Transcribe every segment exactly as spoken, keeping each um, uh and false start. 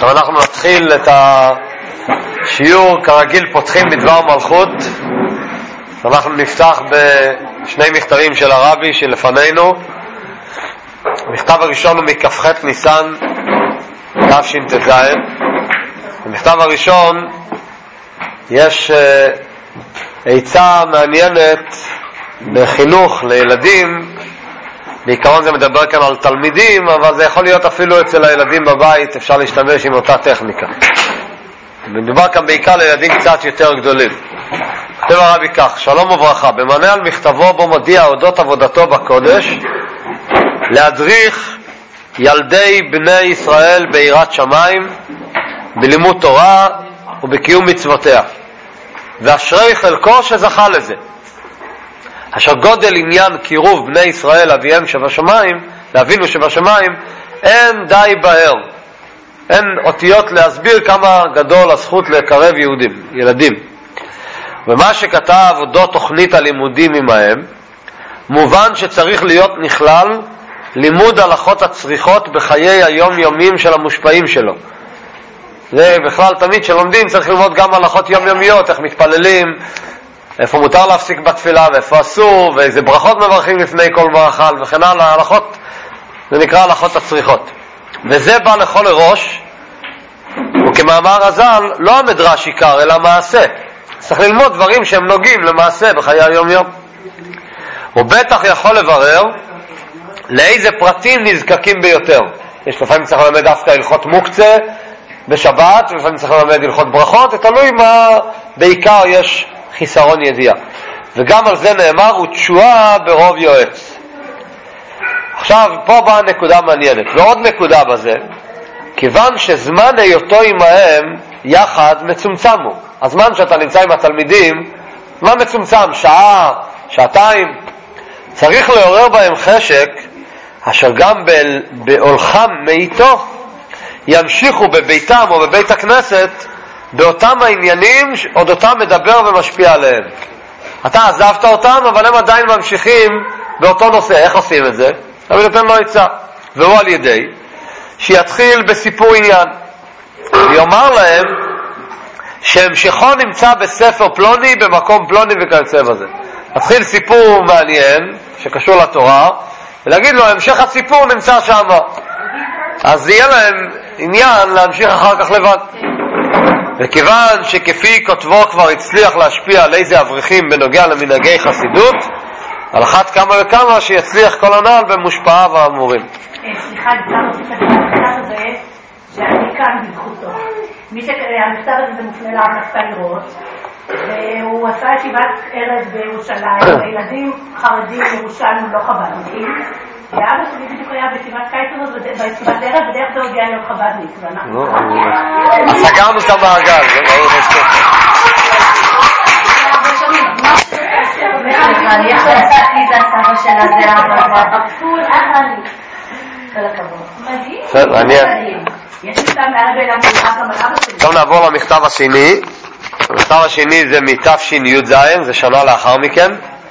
עכשיו אנחנו נתחיל את השיעור כרגיל, פותחים בדבר מלכות. אנחנו נפתח בשני מכתבים של הרבי שלפנינו. המכתב הראשון הוא מכ"ח ניסן תש"טז. במכתב הראשון יש עצה מעניינת בחינוך לילדים. בעיקרון זה מדבר כאן על תלמידים, אבל זה יכול להיות אפילו אצל הילדים בבית, אפשר להשתמש עם אותה טכניקה. מדובר כאן בעיקר לילדים קצת יותר גדולים. כתב הרבי כך: שלום וברכה, במענה על מכתבו בו מודיע אודות עבודתו בקודש להדריך ילדי בני ישראל ביראת שמיים, בלימוד תורה ובקיום מצוותיה, ואשרי חלקו שזכה לזה, אשר גודל עניין קירוב בני ישראל אביהם שבשמיים, לאבינו שבשמיים, אין די בהר, אין אותיות להסביר כמה גדול הזכות לקרב יהודים, ילדים. ומה שכתב אודות תוכנית הלימודים עמהם, מובן שצריך להיות נכלל לימוד הלכות הצריכות בחיי היום יומים של המושפעים שלו. זה בכלל תמיד שלומדים צריך ללמוד גם הלכות יום יומיות, איך מתפללים, איפה מותר להפסיק בתפילה ואיפה אסור, ואיזה ברכות מברכים לפני כל מאכל וכן הלאה. הלכות, זה נקרא הלכות הצריכות, וזה בא לכל ראש. וכמאמר הז"ל, לא המדרש עיקר אלא מעשה. צריך ללמוד דברים שהם נוגעים למעשה בחיי היום יום. הוא בטח יכול לברר לאיזה פרטים נזקקים ביותר. יש לפעמים צריך ללמד דווקא הלכות מוקצה בשבת, ולפעמים צריך ללמד הלכות ברכות, תלוי מה בעיקר יש חיסרון ידיעה. וגם על זה נאמר, ותשועה ברוב יועץ. עכשיו פה באה נקודה מעניינת, ועוד נקודה בזה, כיוון שזמן היותו עמהם יחד מצומצם הוא. הזמן שאתה נמצא עם התלמידים זמן מצומצם, שעה, שעתיים. צריך לעורר בהם חשק, אשר גם בעולחם מאיתו ימשיכו בביתם או בבית הכנסת באותם העניינים עוד אותם מדבר ומשפיע עליהם. אתה עזבת אותם, אבל הם עדיין ממשיכים באותו נושא. איך עושים את זה? אבל נותן לו עצה, והוא על ידי שיתחיל בסיפור עניין, ויאמר להם שהמשכו נמצא בספר פלוני במקום פלוני וכיוצא בזה. התחיל סיפור מעניין שקשור לתורה, ולהגיד לו המשך הסיפור נמצא שם, אז יהיה להם עניין להמשיך אחר כך לבד. וכיוון שכפי כותבו כבר הצליח להשפיע על איזה אברכים בנוגע למנהגי חסידות, על אחת כמה וכמה שיצליח כל הנעל במושפעיו האמורים. סליחה, אפשר להוסיף את המכתב הזה שאני כאן בזכותו. מי שהמכתב הזה זה מופנה לרב נפתלי רוט, והוא עשה ישיבת ערב בירושלים, וילדים חרדים ירושלים לא חב"דניקים, ואבא שלי בדיוק היה בישיבת קיץ הזאת, בישיבת ערב, בדרך זה הגיע להיות חב"דניק, ואנחנו... סגרנו את המעגל, זה ברור חשוב. אני יכול לעשות לי את הסבא של הזה, אבל בפול, אבא לי. כל הכבוד. בסדר, מעניין. יש מכתב מערב אליו מלחץ למלאבא שלי. עכשיו נעבור למכתב השני. המכתב השני זה מתש"י"ז, זה שנה לאחר מכן.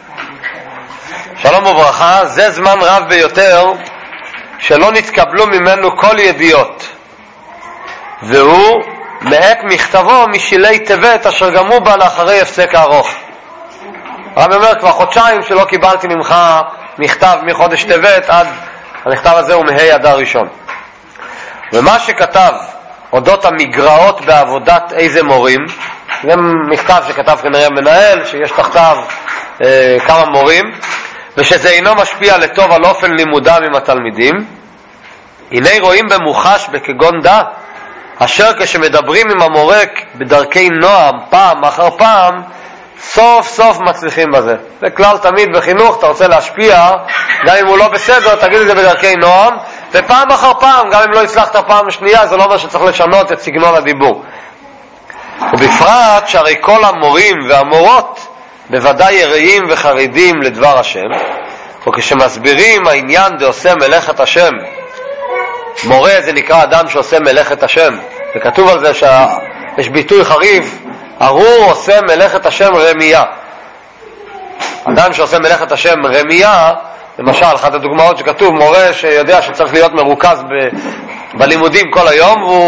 שלום וברכה, זה זמן רב ביותר שלא נתקבלו ממנו כל ידיעות, והוא מעת מכתבו משילי טבת אשר גם הוא בא לאחרי הפסק הארוך. הרב אומר, כבר חודשיים שלא קיבלתי ממך מכתב מחודש טבת עד המכתב הזה הוא מהי אדר ראשון. ומה שכתב אודות המגרעות בעבודת איזה מורים, זה מכתב שכתב כנראה מנהל שיש תחתיו אה, כמה מורים, ושזה אינו משפיע לטוב על אופן לימודם עם התלמידים. הנה רואים במוחש בכגון דה, אשר כשמדברים עם המורה בדרכי נועם פעם אחר פעם, סוף סוף מצליחים בזה. זה כלל תמיד בחינוך, אתה רוצה להשפיע, גם אם הוא לא בסדר, תגיד את זה בדרכי נועם, ופעם אחר פעם, גם אם לא הצלחת פעם שנייה, זה לא אומר שצריך לשנות את סגנון הדיבור. ובפרט שהרי כל המורים והמורות בוודאי יראים וחרדים לדבר השם, וכשמסבירים העניין דעושה מלאכת השם, מורה זה נקרא אדם שעושה מלאכת השם, וכתוב על זה שיש ביטוי חריף, ארור עושה מלאכת השם רמייה. אדם שעושה מלאכת השם רמייה, למשל, אחת הדוגמאות שכתוב, מורה שיודע שצריך להיות מרוכז ב, בלימודים כל היום, והוא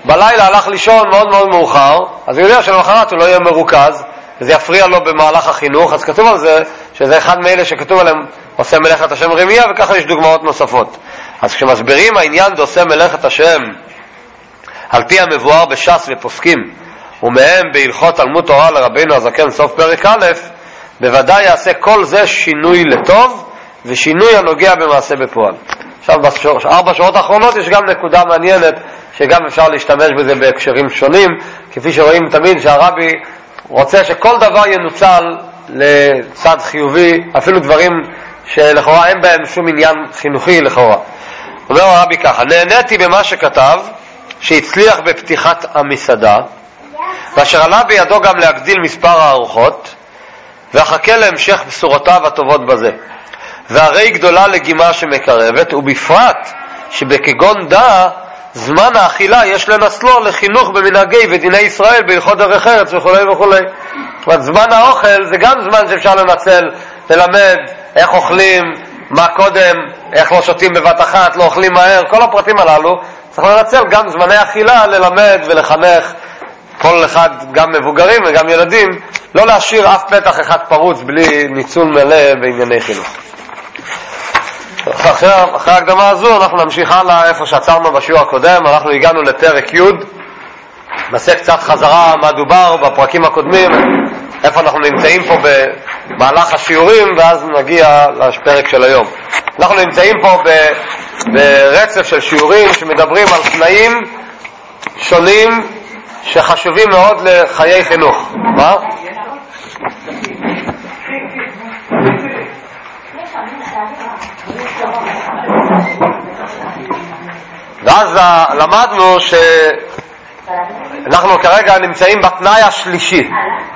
בלילה הלך לישון מאוד מאוד מאוחר, אז הוא יודע שלמחרת הוא לא יהיה מרוכז, וזה יפריע לו במהלך החינוך. אז כתוב על זה שזה אחד מאלה שכתוב עליהם עושה מלאכת השם רמיה, וככה יש דוגמאות נוספות. אז כשמסבירים העניין עושה מלאכת השם על פי המבואר בש"ס ופוסקים, ומהם בהלכות תלמוד תורה לרבינו הזקן סוף פרק א', בוודאי יעשה כל זה שינוי לטוב, ושינוי הנוגע במעשה בפועל. עכשיו בארבע שעות האחרונות יש גם נקודה מעניינת, שגם אפשר להשתמש בזה בהקשרים שונים, כפי שרואים תמיד שהרבי רוצה שכל דבר ינוצל לצד חיובי, אפילו דברים שלכאורה אין בהם שום עניין חינוכי לכאורה. אומר הרבי ככה: נהניתי במה שכתב שהצליח בפתיחת המסעדה, ואשר עלה בידו גם להגדיל מספר הארוחות, ואחכה להמשך בשורותיו הטובות בזה. והרי גדולה לגימה שמקרבת, ובפרט שבכגון דא זמן האכילה יש לנסלו לחינוך במנהגי ודיני ישראל בהלכות דרך ארץ וכו' וכו'. זאת אומרת, זמן האוכל זה גם זמן שאפשר לנצל, ללמד איך אוכלים, מה קודם, איך לא שותים בבת אחת, לא אוכלים מהר, כל הפרטים הללו צריך לנצל גם זמני אכילה ללמד ולחנך כל אחד, גם מבוגרים וגם ילדים, לא להשאיר אף פתח אחד פרוץ בלי ניצול מלא בענייני חינוך. אחרי, אחרי ההקדמה הזו אנחנו נמשיך הלאה איפה שעצרנו בשיעור הקודם. אנחנו הגענו לפרק י', נעשה קצת חזרה מה דובר בפרקים הקודמים, איפה אנחנו נמצאים פה במהלך השיעורים, ואז נגיע לפרק של היום. אנחנו נמצאים פה ברצף של שיעורים שמדברים על תנאים שונים שחשובים מאוד לחיי חינוך. מה? ואז למדנו שאנחנו כרגע נמצאים בתנאי השלישי.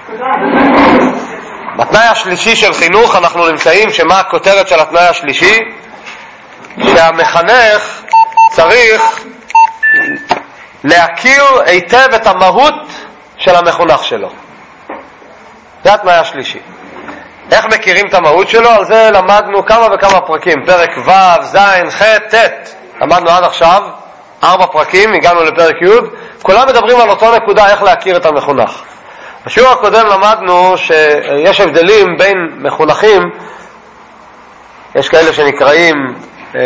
בתנאי השלישי של חינוך אנחנו נמצאים, שמה הכותרת של התנאי השלישי? שהמחנך צריך להכיר היטב את המהות של המחונך שלו. זה התנאי השלישי. איך מכירים את המהות שלו? על זה למדנו כמה וכמה פרקים, פרק ו', ז', ח', ט'. למדנו עד עכשיו ארבע פרקים, הגענו לפרק י', כולם מדברים על אותו נקודה, איך להכיר את המחונך. בשיעור הקודם למדנו שיש הבדלים בין מחונכים, יש כאלה שנקראים אה,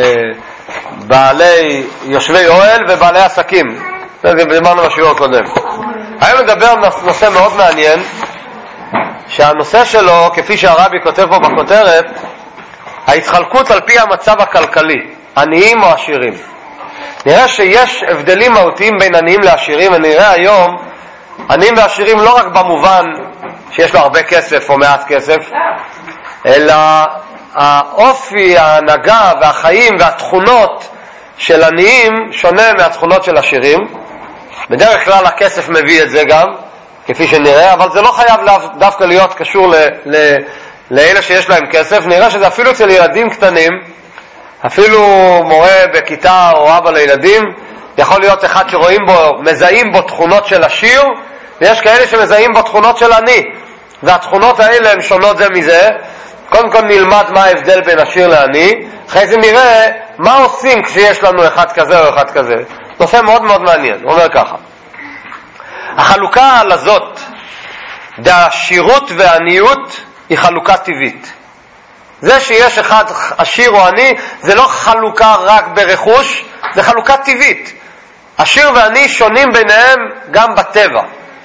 בעלי יושבי אוהל ובעלי עסקים. זה דיברנו בשיעור הקודם. היום נדבר נושא מאוד מעניין, שהנושא שלו, כפי שהרבי כותב פה בכותרת, ההתחלקות על פי המצב הכלכלי, עניים או עשירים. נראה שיש הבדלים מהותיים בין עניים לעשירים, ונראה היום עניים ועשירים לא רק במובן שיש לו הרבה כסף או מעט כסף, אלא האופי, ההנהגה והחיים והתכונות של עניים שונה מהתכונות של עשירים. בדרך כלל הכסף מביא את זה גם, כפי שנראה, אבל זה לא חייב דווקא להיות קשור ל, ל, לאלה שיש להם כסף. נראה שזה אפילו אצל ילדים קטנים, אפילו מורה בכיתה או אבא לילדים, יכול להיות אחד שרואים בו, מזהים בו תכונות של עשיר, ויש כאלה שמזהים בו תכונות של עני, והתכונות האלה הן שונות זה מזה. קודם כל נלמד מה ההבדל בין עשיר לעני, אחרי זה נראה מה עושים כשיש לנו אחד כזה או אחד כזה. נושא מאוד מאוד מעניין. הוא אומר ככה: החלוקה לזאת דעשירות ועניות היא חלוקה טבעית. זה שיש אחד עשיר או עני זה לא חלוקה רק ברכוש, זה חלוקה טבעית. עשיר ועני שונים ביניהם גם בטבע.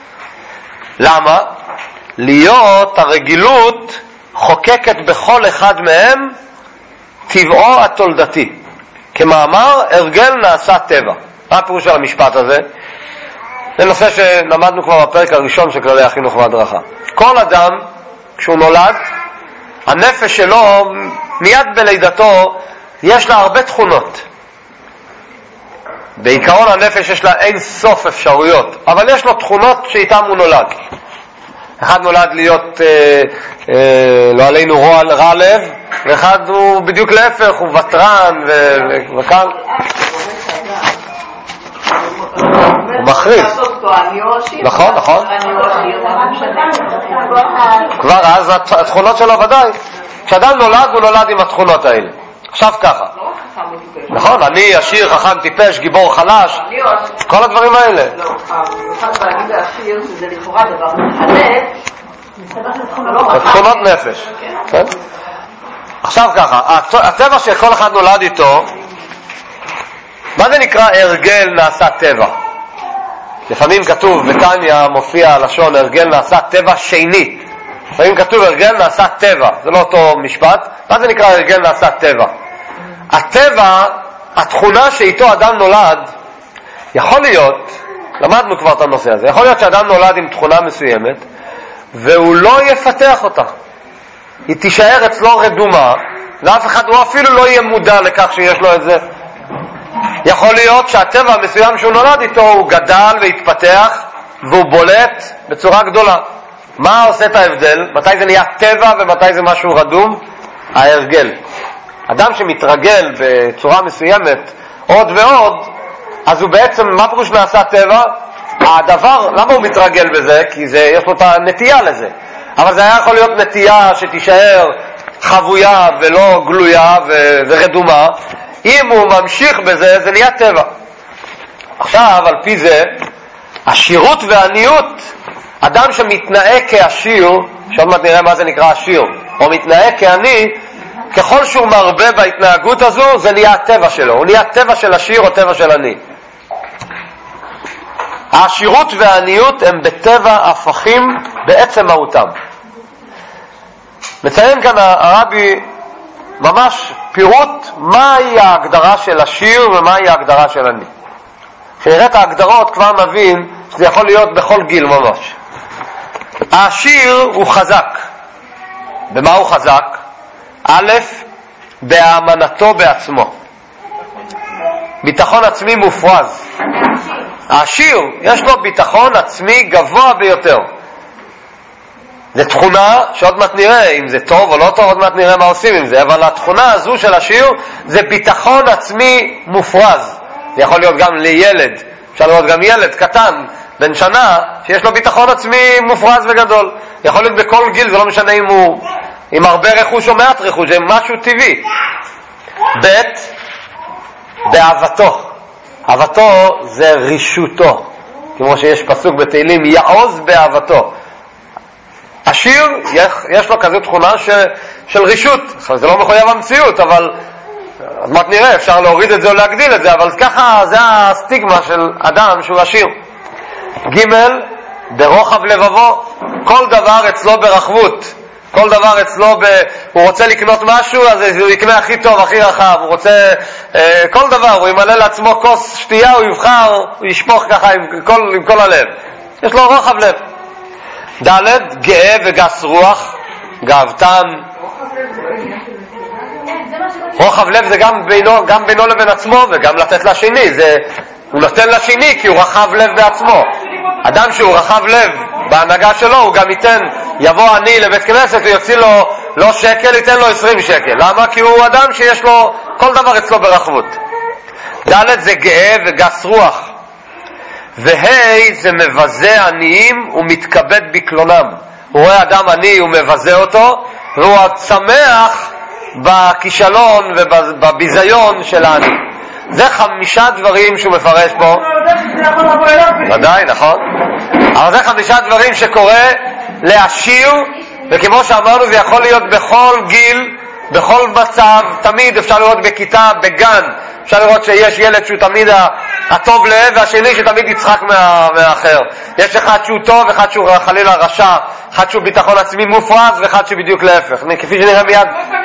למה? להיות הרגילות חוקקת בכל אחד מהם טבעו התולדתי. כמאמר, הרגל נעשה טבע. מה הפירוש של המשפט הזה? זה נושא שלמדנו כבר בפרק הראשון של כללי החינוך וההדרכה. כל אדם, כשהוא נולד, הנפש שלו, מיד בלידתו, יש לה הרבה תכונות. בעיקרון הנפש יש לה אין סוף אפשרויות, אבל יש לו תכונות שאיתם הוא נולד. אחד נולד להיות, אה, אה, לא עלינו רוע, רע לב, ואחד הוא בדיוק להפך, הוא וטרן וכאן. הוא מחריב. נכון, נכון. כבר אז התכונות שלו ודאי. כשאדם נולד, הוא נולד עם התכונות האלה. עכשיו ככה, נכון, אני עשיר, חכם, טיפש, גיבור, חלש, כל הדברים האלה. לא, אחד להגיד העשיר שזה לכאורה דבר מחלק, זה תכונות נפש. עכשיו ככה, הטבע שכל אחד נולד איתו, מה זה נקרא הרגל נעשה טבע? לפעמים כתוב, בתניה מופיע לשון הרגל נעשה טבע שני. לפעמים כתוב הרגל נעשה טבע, זה לא אותו משפט. מה זה נקרא הרגל נעשה טבע? הטבע, התכונה שאיתו אדם נולד, יכול להיות, למדנו כבר את הנושא הזה, יכול להיות שאדם נולד עם תכונה מסוימת, והוא לא יפתח אותה. היא תישאר אצלו רדומה, ואף אחד, הוא אפילו לא יהיה מודע לכך שיש לו את זה. יכול להיות שהטבע המסוים שהוא נולד איתו, הוא גדל והתפתח, והוא בולט בצורה גדולה. מה עושה את ההבדל? מתי זה נהיה טבע ומתי זה משהו רדום? ההרגל. אדם שמתרגל בצורה מסוימת עוד ועוד, אז הוא בעצם, מה פירוש נעשה טבע? הדבר, למה הוא מתרגל בזה? כי זה, יש לו את הנטייה לזה. אבל זה היה יכול להיות נטייה שתישאר חבויה ולא גלויה ו- ורדומה. אם הוא ממשיך בזה, זה נהיה טבע. עכשיו, על פי זה, עשירות ועניות, אדם שמתנהג כעשיר, שעוד מעט נראה מה זה נקרא עשיר, או מתנהג כעני, ככל שהוא מרבה בהתנהגות הזו, זה נהיה הטבע שלו. הוא נהיה טבע של עשיר או טבע של עני. העשירות והעניות הם בטבע הפכים בעצם מהותם. מציין כאן הרבי ממש פירוט מהי ההגדרה של עשיר ומהי ההגדרה של עני. כשנראה את ההגדרות כבר נבין שזה יכול להיות בכל גיל ממש. העשיר הוא חזק. במה הוא חזק? א', באמנתו בעצמו. ביטחון עצמי מופרז. העשיר יש לו ביטחון עצמי גבוה ביותר. זו תכונה שעוד מעט נראה אם זה טוב או לא טוב, עוד מעט נראה מה עושים עם זה, אבל התכונה הזו של עשיר זה ביטחון עצמי מופרז. זה יכול להיות גם לילד, אפשר לראות גם ילד קטן בן שנה שיש לו ביטחון עצמי מופרז וגדול. יכול להיות בכל גיל, זה לא משנה אם הוא עם הרבה רכוש או מעט רכוש, זה משהו טבעי. ב', באהבתו. אהבתו זה רישותו, כמו שיש פסוק בתהילים, יעוז באהבתו. עשיר יש, יש לו כזו תכונה ש, של רישות. זה לא מחויב המציאות, אבל אז מה נראה, אפשר להוריד את זה או להגדיל את זה, אבל ככה זה הסטיגמה של אדם שהוא עשיר. ג', ברוחב לבבו. כל דבר אצלו ברחבות. כל דבר אצלו, ב... הוא רוצה לקנות משהו, אז הוא יקנה הכי טוב, הכי רחב. הוא רוצה, אה, כל דבר, הוא ימלא לעצמו כוס שתייה, הוא יבחר, הוא ישפוך ככה עם כל, עם כל הלב. יש לו רוחב לב. ד', גאה וגס רוח, גאוותן. רוחב לב זה גם בינו, גם בינו לבין עצמו וגם לתת לשני. זה, הוא נותן לשני כי הוא רחב לב בעצמו. אדם שהוא רחב לב בהנהגה שלו, הוא גם ייתן, יבוא עני לבית כנסת, הוא יוציא לו לא שקל, ייתן לו עשרים שקל. למה? כי הוא אדם שיש לו כל דבר אצלו ברחבות. ד' זה גאה וגס רוח. והי זה מבזה עניים ומתכבד בקלונם. הוא רואה אדם עני, הוא מבזה אותו, והוא שמח בכישלון ובביזיון של העני. זה חמישה דברים שהוא מפרש פה. ודאי, נכון. אבל זה חמישה דברים שקורה לעשיר, וכמו שאמרנו זה יכול להיות בכל גיל, בכל מצב, תמיד אפשר לראות בכיתה, בגן, אפשר לראות שיש ילד שהוא תמיד הטוב לב, והשני שתמיד יצחק מה, מהאחר. יש אחד שהוא טוב, אחד שהוא חלילה רשע, אחד שהוא ביטחון עצמי מופרז, ואחד שבדיוק להפך. כפי שנראה מיד.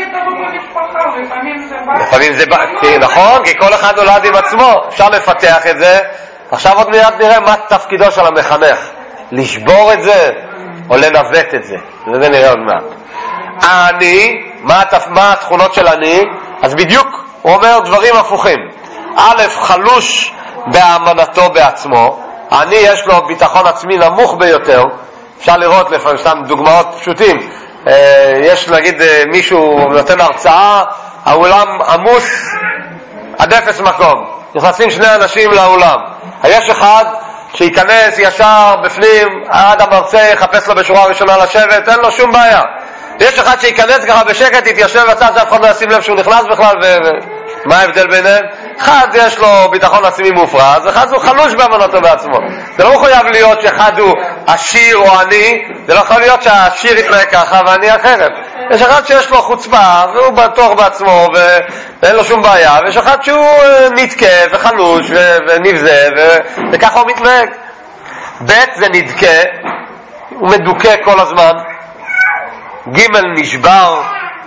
לפעמים זה נכון, כי כל אחד נולד עם עצמו, אפשר לפתח את זה. עכשיו עוד מיד נראה מה תפקידו של המחנך, לשבור את זה או לנווט את זה. וזה נראה עוד מעט. העני, מה, מה התכונות של עני? אז בדיוק הוא אומר דברים הפוכים. א', חלוש באמנתו בעצמו. העני יש לו ביטחון עצמי נמוך ביותר. אפשר לראות לפעמים סתם דוגמאות פשוטים. יש נגיד מישהו נותן הרצאה, האולם עמוס עד אפס מקום, נכנסים שני אנשים לאולם, יש אחד שיכנס ישר בפנים עד המרצה, יחפש לו בשורה הראשונה לשבת, אין לו שום בעיה. יש אחד שיכנס ככה בשקט, יתיישב בצד שאף אחד לא ישים לב שהוא נכנס בכלל ו... מה ההבדל ביניהם? אחד יש לו ביטחון עצמי מופרז, אחד הוא חלוש באמונתו בעצמו. זה לא מחויב להיות שאחד הוא עשיר או עני, זה לא יכול להיות שהעשיר יתנהג ככה ועני אחרת. יש אחד שיש לו חוצפה והוא בטוח בעצמו ואין לו שום בעיה, ויש אחד שהוא נדכה וחלוש ונבזה וככה הוא מתנהג. ב' זה נדכה, הוא מדוכא כל הזמן. ג' נשבר.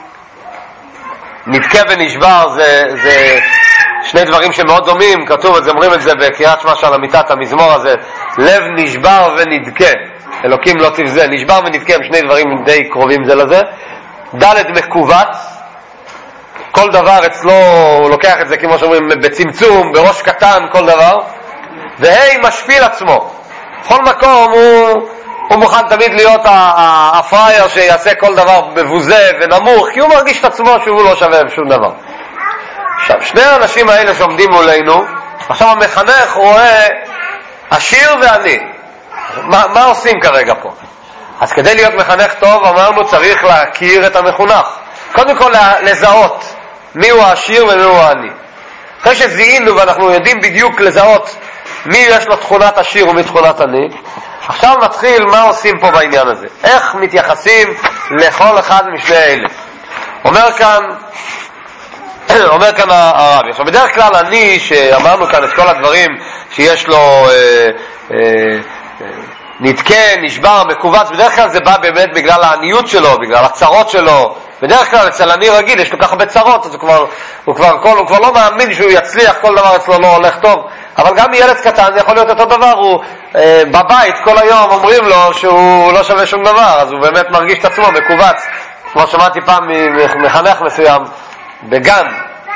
נדכה ונשבר זה, זה שני דברים שמאוד דומים, כתוב את זה, אומרים את זה בקריאת שמע של אמיתת המזמור הזה, לב נשבר ונדכה, אלוקים לא תבזה. נשבר ונדכה הם שני דברים די קרובים זה לזה. ד' מקובץ, כל דבר אצלו הוא לוקח את זה כמו שאומרים בצמצום, בראש קטן, כל דבר. והי משפיל עצמו, בכל מקום הוא הוא מוכן תמיד להיות הפרייר שיעשה כל דבר מבוזה ונמוך, כי הוא מרגיש את עצמו שהוא לא שווה שום דבר. עכשיו, שני האנשים האלה שעומדים מולנו, עכשיו המחנך רואה עשיר ועני. מה, מה עושים כרגע פה? אז כדי להיות מחנך טוב, אמרנו צריך להכיר את המחונך. קודם כל לזהות מי הוא העשיר ומי הוא העני. אחרי שזיהינו ואנחנו יודעים בדיוק לזהות מי יש לו תכונת עשיר ומי תכונת עני, עכשיו נתחיל מה עושים פה בעניין הזה, איך מתייחסים לכל אחד משני אלה. אומר כאן אומר כאן הרבי, עכשיו בדרך כלל אני שאמרנו כאן את כל הדברים שיש לו אה, אה, אה, נתקה, נשבר, מקובץ, בדרך כלל זה בא באמת בגלל העניות שלו, בגלל הצרות שלו. בדרך כלל אצל אני רגיל יש לו ככה בצרות, אז הוא כבר, הוא כבר, כל, הוא כבר לא מאמין שהוא יצליח, כל דבר אצלו לא הולך טוב. אבל גם ילד קטן זה יכול להיות אותו דבר, הוא אה, בבית כל היום אומרים לו שהוא לא שווה שום דבר, אז הוא באמת מרגיש את עצמו מקובץ. כמו שמעתי פעם מחנך מסוים בגן,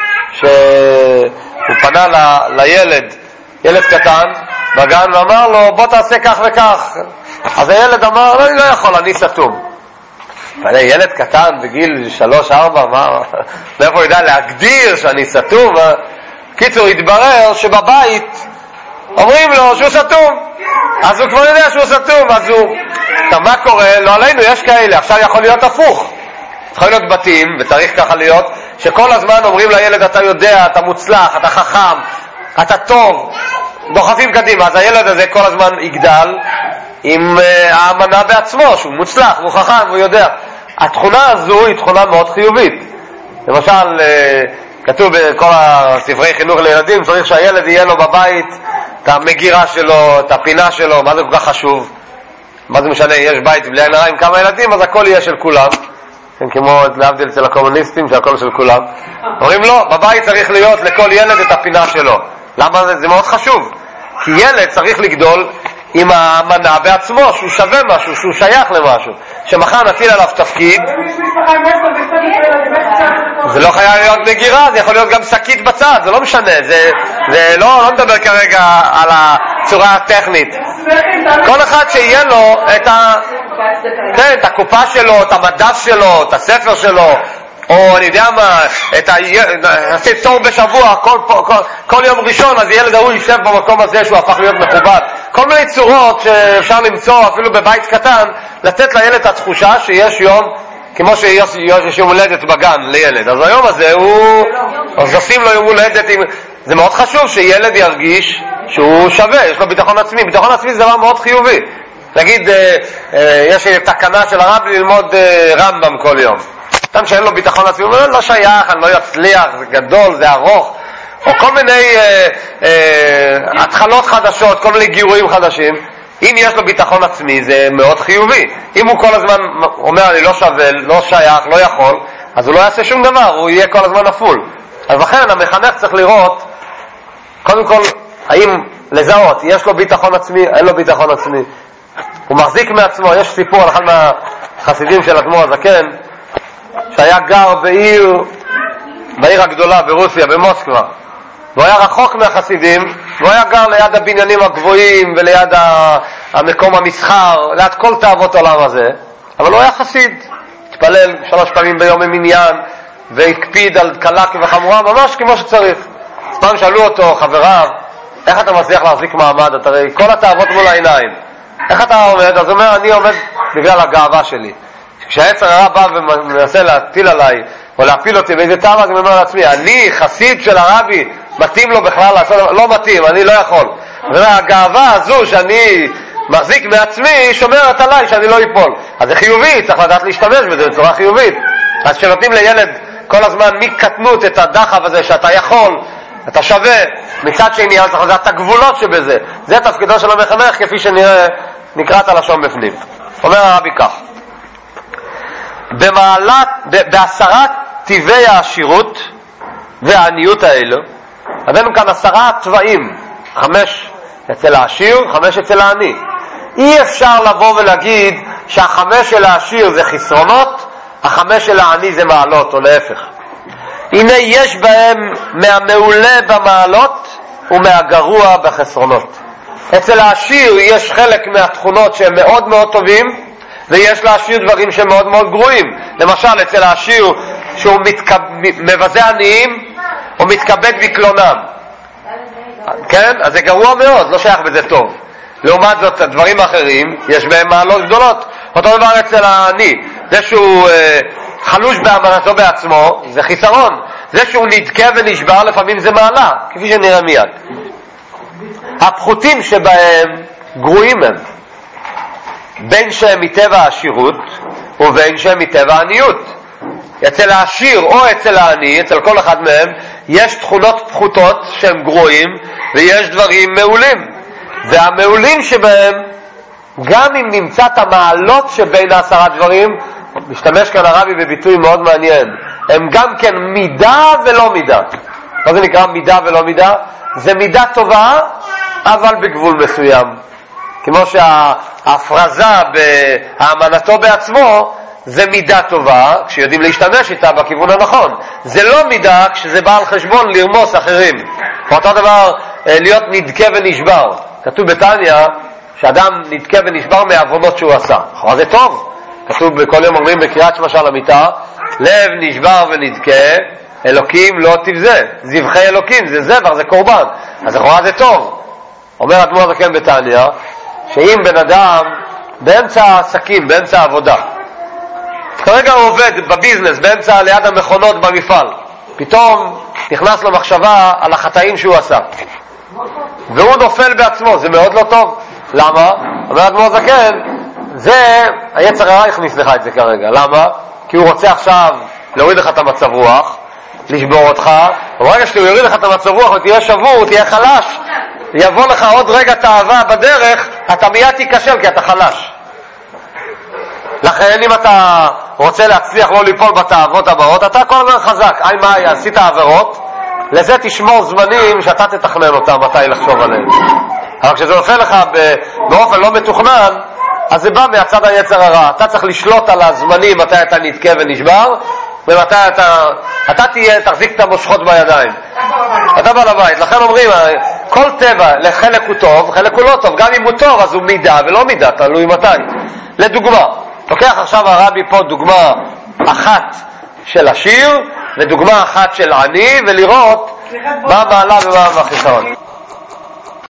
שהוא פנה ל, לילד, ילד קטן בגן, ואמר לו בוא תעשה כך וכך. אז הילד אמר לא, אני לא יכול, אני סתום. ילד קטן בגיל שלוש ארבע, מה, מאיפה הוא יודע להגדיר שאני סתום? קיצור, התברר שבבית אומרים לו שהוא סתום, אז הוא כבר יודע שהוא סתום. אז הוא, מה קורה? לא עלינו, יש כאלה. עכשיו יכול להיות הפוך, יכול להיות בתים, וצריך ככה להיות, שכל הזמן אומרים לילד אתה יודע, אתה מוצלח, אתה חכם, אתה טוב, דוחפים קדימה. אז הילד הזה כל הזמן יגדל עם uh, האמנה בעצמו שהוא מוצלח, הוא חכם, הוא יודע. התכונה הזו היא תכונה מאוד חיובית. למשל uh, כתוב בכל הספרי חינוך לילדים, צריך שהילד יהיה לו בבית את המגירה שלו, את הפינה שלו. מה זה כל כך חשוב? מה זה משנה, יש בית בלי עין הרע עם כמה ילדים, אז הכל יהיה של כולם. כן, כמו להבדיל אצל הקומוניסטים שהכל של כולם. אומרים לא, בבית צריך להיות לכל ילד את הפינה שלו. למה זה? זה מאוד חשוב. כי ילד צריך לגדול עם האמנה בעצמו, שהוא שווה משהו, שהוא שייך למשהו. שמחר נטיל עליו תפקיד, זה לא חייב להיות מגירה, זה יכול להיות גם שקית בצד, זה לא משנה, זה, זה לא, לא מדבר כרגע על הצורה הטכנית. כל אחד שיהיה לו את, ה, כן, את הקופה שלו, את המדף שלו, את הספר שלו, או אני יודע מה, את ה... נעשה תור בשבוע, כל, כל, כל יום ראשון, אז ילד ההוא יישב במקום הזה שהוא הפך להיות מכובד. כל מיני צורות שאפשר למצוא אפילו בבית קטן, לתת לילד את התחושה שיש יום, כמו שיש יום הולדת בגן לילד. אז היום הזה הוא... אז עושים לו יום הולדת עם... זה מאוד חשוב שילד ירגיש שהוא שווה, יש לו ביטחון עצמי. ביטחון עצמי זה דבר מאוד חיובי. נגיד, יש תקנה של הרב ללמוד רמב"ם כל יום. אדם שאין לו ביטחון עצמי, הוא אומר, לא שייך, אני לא יצליח, זה גדול, זה ארוך, או כל מיני אה, אה, התחלות חדשות, כל מיני גירויים חדשים. אם יש לו ביטחון עצמי, זה מאוד חיובי. אם הוא כל הזמן אומר, אני לא שווה, לא שייך, לא יכול, אז הוא לא יעשה שום דבר, הוא יהיה כל הזמן אפול. אז לכן המחנך צריך לראות, קודם כל, האם לזהות, יש לו ביטחון עצמי, אין לו ביטחון עצמי. הוא מחזיק מעצמו. יש סיפור על אחד מהחסידים של אדמו"ר הזקן, שהיה גר בעיר, בעיר הגדולה ברוסיה, במוסקבה. הוא היה רחוק מהחסידים, הוא היה גר ליד הבניינים הגבוהים וליד המקום המסחר, ליד כל תאוות העולם הזה, אבל הוא היה חסיד. התפלל שלוש פעמים ביום עם עניין, והקפיד על קלה וחמורה, ממש כמו שצריך. פעם שאלו אותו חבריו, איך אתה מצליח להחזיק מעמד? אתה רואה כל התאוות מול העיניים. איך אתה עומד? אז הוא אומר, אני עומד בגלל הגאווה שלי. כשהיצר הרע בא ומנסה להטיל עליי, או להפיל אותי באיזה טעם, אז אני אומר לעצמי, אני חסיד של הרבי, מתאים לו בכלל לעשות, לא מתאים, אני לא יכול. הגאווה הזו שאני מחזיק מעצמי שומרת עליי שאני לא ייפול. אז זה חיובי, צריך לדעת להשתמש בזה בצורה חיובית. אז כשנותנים לילד כל הזמן מקטנות את הדחף הזה שאתה יכול, אתה שווה, מצד שני צריך לדעת את הגבולות שבזה. זה תפקידו של המחנך כפי שנראה, נקראת הלשון בפנים. אומר הרבי כך, במעלת, בעשרת טבעי העשירות והעניות האלו, הבאנו כאן עשרה צבעים, חמש אצל העשיר, חמש אצל העני. אי אפשר לבוא ולהגיד שהחמש של העשיר זה חסרונות, החמש של העני זה מעלות, או להפך. הנה יש בהם מהמעולה במעלות ומהגרוע בחסרונות. אצל העשיר יש חלק מהתכונות שהם מאוד מאוד טובים, ויש לעשיר דברים שהם מאוד מאוד גרועים. למשל, אצל העשיר שהוא מתקב... מבזה עניים, הוא מתכבד בקלונם. כן? אז זה גרוע מאוד, לא שייך בזה טוב. לעומת זאת, הדברים האחרים, יש בהם מעלות גדולות. אותו דבר אצל העני. זה שהוא אה, חלוש באמנתו בעצמו, זה חיסרון. זה שהוא נדכה ונשבר, לפעמים זה מעלה, כפי שנראה מיד. הפחותים שבהם גרועים הם. בין שהם מטבע העשירות ובין שהם מטבע העניות. אצל העשיר או אצל העני, אצל כל אחד מהם, יש תכונות פחותות שהם גרועים ויש דברים מעולים. והמעולים שבהם, גם אם נמצא את המעלות שבין העשרה דברים, משתמש כאן הרבי בביטוי מאוד מעניין, הם גם כן מידה ולא מידה. מה זה נקרא מידה ולא מידה? זה מידה טובה אבל בגבול מסוים. כמו שההפרזה באמנתו בעצמו זה מידה טובה כשיודעים להשתמש איתה בכיוון הנכון. זה לא מידה כשזה בא על חשבון לרמוס אחרים. אותו דבר להיות נדכה ונשבר. כתוב בתניה שאדם נדכה ונשבר מהעוונות שהוא עשה. אחרי זה טוב. כתוב בכל יום אומרים בקריאת שמע של המיטה, לב נשבר ונדכה, אלוקים לא תבזה. זבחי אלוקים זה זבח, זה קורבן. אז אחרי זה טוב. אומר אדמו"ר הזקן בתניה שאם בן אדם באמצע העסקים, באמצע העבודה, כרגע הוא עובד בביזנס, באמצע ליד המכונות במפעל, פתאום נכנס לו מחשבה על החטאים שהוא עשה והוא נופל בעצמו, זה מאוד לא טוב. למה? אומר אדמו"ר הזקן, זה היצר הרע הכניס לך את זה כרגע. למה? כי הוא רוצה עכשיו להוריד לך את המצב רוח, לשבור אותך, וברגע שהוא יוריד לך את המצב רוח ותהיה שבור, תהיה חלש, יבוא לך עוד רגע תאווה בדרך, אתה מיד תיכשל כי אתה חלש. לכן אם אתה רוצה להצליח לא ליפול בתאוות הבאות, אתה כל הזמן חזק. אי מה, עשית עבירות, לזה תשמור זמנים שאתה תתכנן אותם מתי לחשוב עליהם. אבל כשזה נופל לך באופן לא מתוכנן, אז זה בא מהצד היצר הרע. אתה צריך לשלוט על הזמנים מתי אתה נתקה ונשבר, ומתי אתה, אתה תהיה, תחזיק את המושכות בידיים. אתה בעל הבית. לכן אומרים, כל טבע לחלק הוא טוב, חלק הוא לא טוב. גם אם הוא טוב, אז הוא מידה ולא מידה, תלוי מתי. לדוגמה, לוקח עכשיו הרבי פה דוגמה אחת של עשיר ודוגמה אחת של עני, ולראות מה המעלה ומה החיסרון.